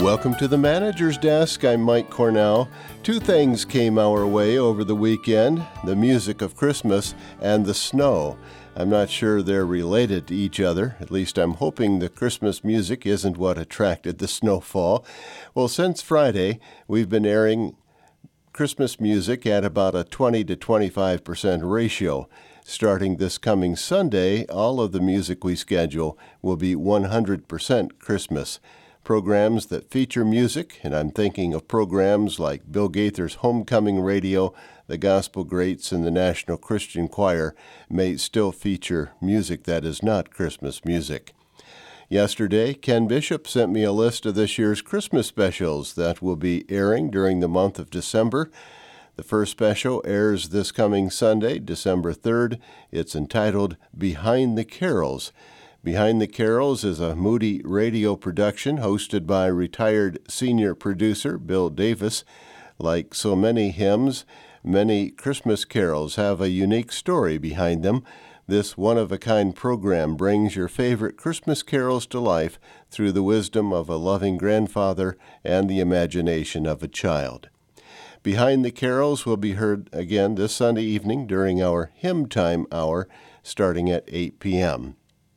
Welcome to the Manager's Desk. I'm Mike Cornell. Two things came our way over the weekend, the music of Christmas and the snow. I'm not sure they're related to each other. At least I'm hoping the Christmas music isn't what attracted the snowfall. Well, since Friday, we've been airing Christmas music at about a 20 to 25% ratio. Starting this coming Sunday, all of the music we schedule will be 100% Christmas. Programs that feature music, and I'm thinking of programs like Bill Gaither's Homecoming Radio, the Gospel Greats, and the National Christian Choir, may still feature music that is not Christmas music. Yesterday, Ken Bishop sent me a list of this year's Christmas specials that will be airing during the month of December. The first special airs this coming Sunday, December 3rd. It's entitled Behind the Carols. Behind the Carols is a Moody radio production hosted by retired senior producer Bill Davis. Like so many hymns, many Christmas carols have a unique story behind them. This one-of-a-kind program brings your favorite Christmas carols to life through the wisdom of a loving grandfather and the imagination of a child. Behind the Carols will be heard again this Sunday evening during our Hymn Time Hour starting at 8 p.m.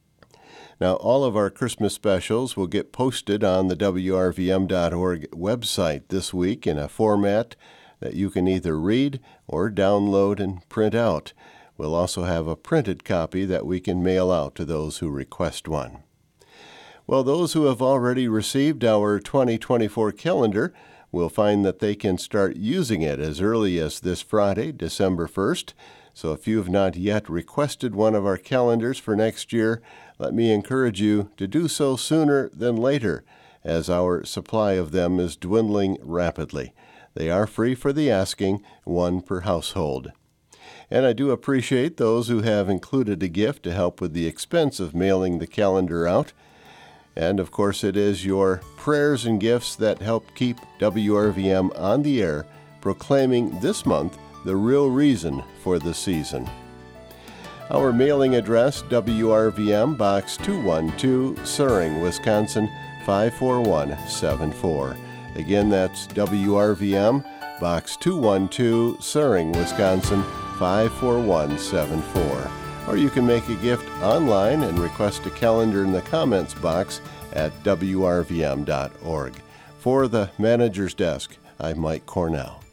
Now, all of our Christmas specials will get posted on the WRVM.org website this week in a format that you can either read or download and print out. We'll also have a printed copy that we can mail out to those who request one. Well, those who have already received our 2024 calendar will find that they can start using it as early as this Friday, December 1st. So if you have not yet requested one of our calendars for next year, let me encourage you to do so sooner than later, as our supply of them is dwindling rapidly. They are free for the asking, one per household. And I do appreciate those who have included a gift to help with the expense of mailing the calendar out. And, of course, it is your prayers and gifts that help keep WRVM on the air, proclaiming this month the real reason for the season. Our mailing address, WRVM, Box 212, Suring, Wisconsin, 54174. Again, that's WRVM, Box 212, Suring, Wisconsin, 54174. Or you can make a gift online and request a calendar in the comments box at WRVM.org. For the Manager's Desk, I'm Mike Cornell.